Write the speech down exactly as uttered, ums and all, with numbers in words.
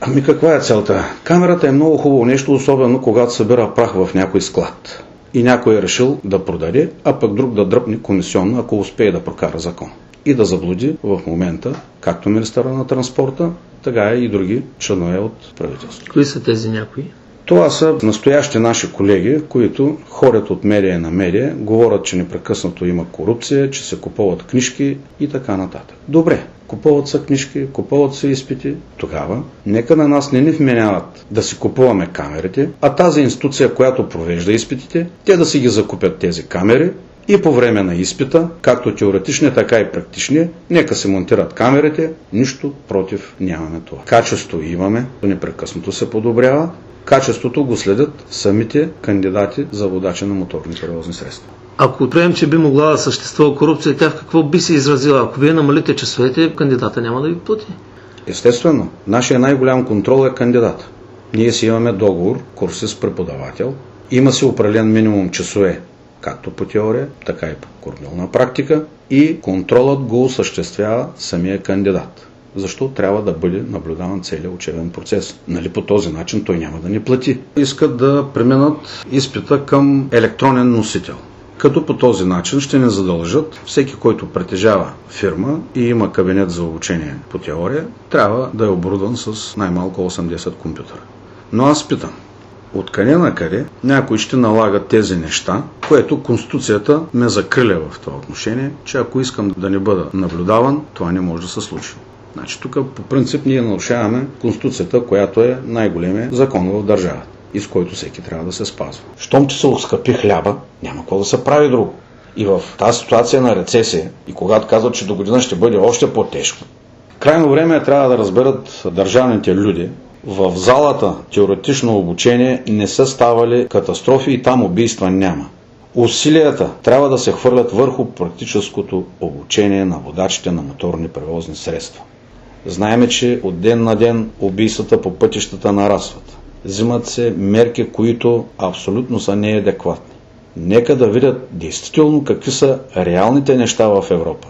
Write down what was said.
Ами каква е целта? Камерата е много хубаво нещо, особено когато събира прах в някой склад. И някой е решил да продаде, а пък друг да дръпне комисионно, ако успее да прокара закон. И да заблуди в момента, както министъра на транспорта, така и други членове от правителството. Кои са тези някои? Това са настоящи наши колеги, които ходят от медия на медия, говорят, че непрекъснато има корупция, че се купуват книжки и така нататък. Добре, купуват са книжки, купуват са изпити. Тогава нека на нас не ни вменяват да си купуваме камерите, а тази институция, която провежда изпитите, те да си ги закупят тези камери и по време на изпита, както теоретични, така и практични, нека се монтират камерите, нищо против нямаме това. Качество имаме, непрекъснато се подобрява. Качеството го следят самите кандидати за водачи на моторни превозни средства. Ако приемем, че би могла да съществува корупция, тя в какво би се изразила? Ако вие намалите часовете, кандидата няма да ви плати. Естествено, нашия най-голям контрол е кандидат. Ние си имаме договор, курсист-преподавател, има си определен минимум часове, както по теория, така и по кормилна практика, и контролът го осъществява самия кандидат. Защо трябва да бъде наблюдаван целият учебен процес? Нали по този начин той няма да ни плати. Искат да преминат изпита към електронен носител. Като по този начин ще ни задължат всеки, който притежава фирма и има кабинет за обучение по теория, трябва да е оборудван с най-малко осемдесет компютъра. Но аз питам, откъде на къде някой ще налага тези неща, което Конституцията ме закриля в това отношение, че ако искам да не бъда наблюдаван, това не може да се случи. Значи тук по принцип ние нарушаваме Конституцията, която е най-големият закон в държавата и с който всеки трябва да се спазва. Щом че се оскъпи хляба, няма какво да се прави друго. И в тази ситуация на рецесия, и когато казват, че до година ще бъде още по-тежко, крайно време е трябва да разберат държавните люди, в залата теоретично обучение не са ставали катастрофи и там убийства няма. Усилията трябва да се хвърлят върху практическото обучение на водачите на моторни превозни средства. Знаеме, че от ден на ден убийствата по пътищата нарастват. Взимат се мерки, които абсолютно са неадекватни. Нека да видят действително какви са реалните неща в Европа.